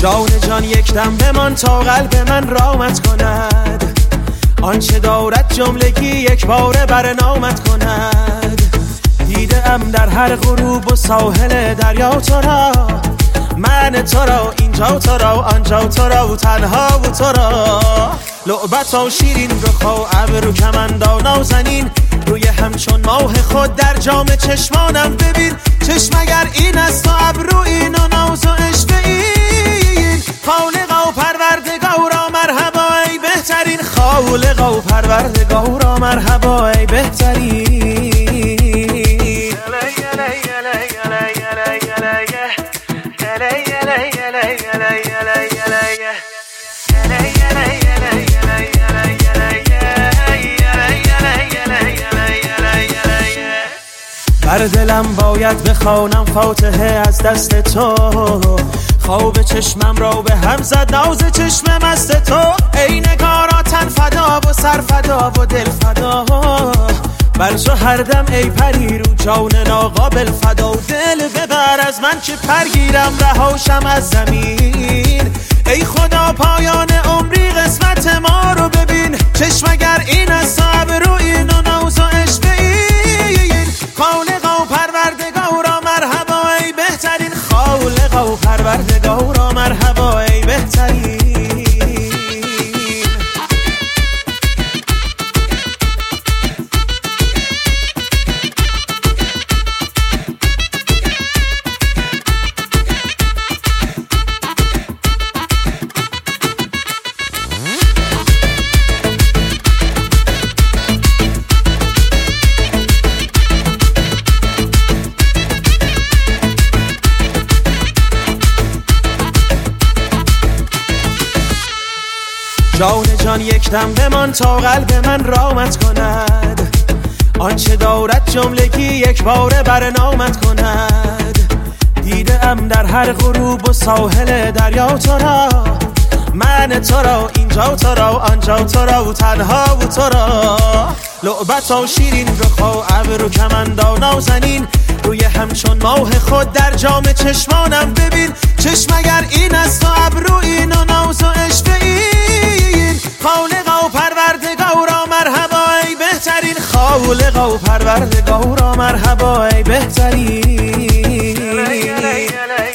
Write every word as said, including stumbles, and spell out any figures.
جان جان یک دم بمان تا قلب من رامت کند، آنچه دارد جملگی یک باره بر نامت کند. دیده ام در هر غروب و ساحل دریا تو را، من تو را اینجا تو را آنجا تو را و تنها و تو را. لعبت و شیرین رخ و ابرو کمندا نازنین، روی همچون ماه خود در جام چشمانم ببین. چشم اگر این است و ابرو این و ناز و عشق این، خالق و پروردگارا مرحبا ای بهترین، خالق و پروردگارا مرحبا ای بهترین. بر دلم باید بخوانم فاتحه از دست تو، خواب چشمم را به هم زد ناز چشم مست تو. ای نگارا تن فدا و سر فدا و دل فدا، بر تو هر دم ای پری رو جان ناقابل فدا. و دل ببر از من که پرگیرم رهاشم از زمین، ای خدا پایان عمری قسمت ما رو ببین. چشم اگر این است و ابرو این و ناز و عشق این، خالق و پروردگارا مرحبا ای بهترین، خالق و پروردگارا مرحبا ای بهترین. جان جان یک دم بمان تا قلب من رامت کند، آنچه دارد جملگی یک باره بر نامت کند. دیده ام در هر غروب و ساحل دریا تو را، من تو را اینجا تو را آنجا تو را و تنها و تو را. لعبت و شیرین رخ و ابرو کمندا نازنین، روی همچون ماه خود در جام چشمانم ببین. چشم اگر این است و ابرو این و ناز و عشق این، خالق و پروردگارا مرحبا ای بهترین، خالق و پروردگارا مرحبا ای بهترین.